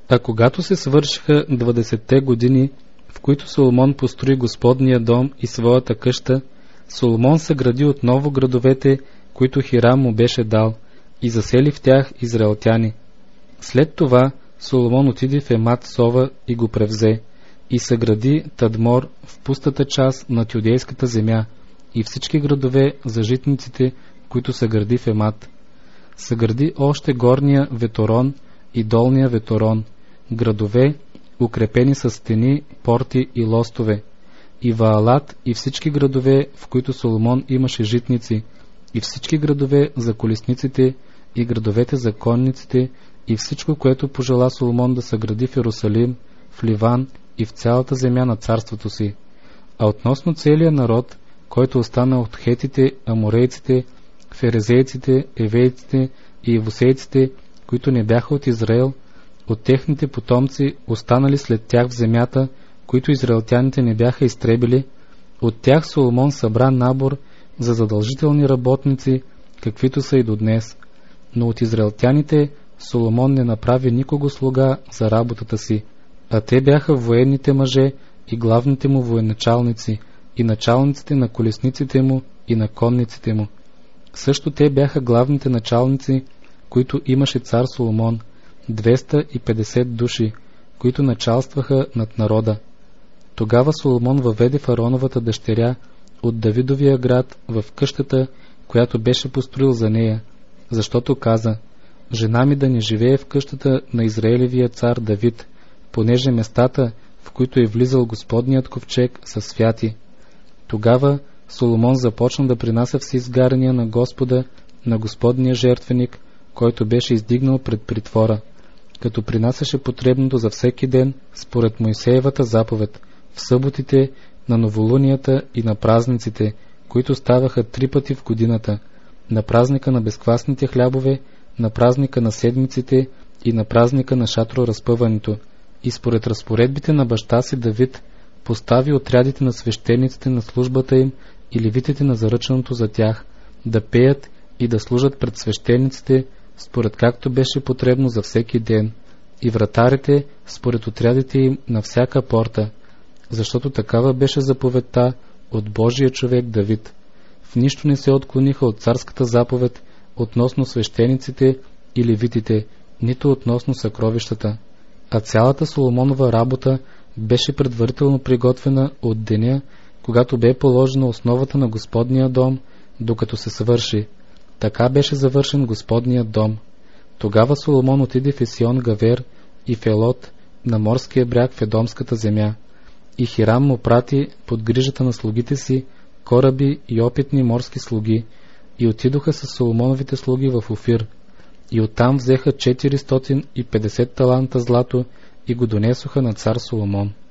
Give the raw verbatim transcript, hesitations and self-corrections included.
А когато се свършиха двадесетте години, в които Соломон построи Господния дом и своята къща, Соломон съгради отново градовете, които Хирам му беше дал, и засели в тях израелтяни. След това Соломон отиде в Емат Сова и го превзе, и съгради Тадмор в пустата част на юдейската земя и всички градове за житниците, които съгради в Емат. Съгради още горния Веторон и долния Веторон, градове, укрепени с стени, порти и лостове, и Ваалат и всички градове, в които Соломон имаше житници, и всички градове за колесниците, и градовете за конниците, и всичко, което пожела Соломон да съгради в Иерусалим, в Ливан и в цялата земя на царството си. А относно целия народ, който остана от хетите, аморейците, ферезейците, евейците и евусейците, които не бяха от Израел, от техните потомци, останали след тях в земята, които израелтяните не бяха изтребили, от тях Соломон събра набор за задължителни работници, каквито са и до днес. Но от израелтяните Соломон не направи никого слуга за работата си, а те бяха военните мъже и главните му военачалници, и началниците на колесниците му и на конниците му. Също те бяха главните началници, които имаше цар Соломон, двеста и петдесет души, които началстваха над народа. Тогава Соломон въведе фараоновата дъщеря от Давидовия град в къщата, която беше построил за нея, защото каза: жена ми да не живее в къщата на Израилевия цар Давид, понеже местата, в които е влизал Господният ковчег, са святи. Тогава Соломон започна да принася всеизгаряния на Господа на Господния жертвеник, който беше издигнал пред притвора, като принасяше потребното за всеки ден според Моисеевата заповед, в съботите, на новолунията и на празниците, които ставаха три пъти в годината, на празника на безквасните хлябове, на празника на седмиците и на празника на шатроразпъването, и според разпоредбите на баща си Давид постави отрядите на свещениците на службата им и левитите на заръченото за тях, да пеят и да служат пред свещениците, според както беше потребно за всеки ден, и вратарите според отрядите им на всяка порта, защото такава беше заповедта от Божия човек Давид. В нищо не се отклониха от царската заповед относно свещениците и левитите, нито относно съкровищата. А цялата Соломонова работа беше предварително приготвена от деня, когато бе положена основата на Господния дом, докато се свърши. Така беше завършен Господният дом. Тогава Соломон отиде в Есион Гавер и в Елот, на морския бряг в Едомската земя. И Хирам му прати под грижата на слугите си кораби и опитни морски слуги, и отидоха с Соломоновите слуги в Офир. И оттам взеха четиристотин и петдесет таланта злато и го донесоха на цар Соломон.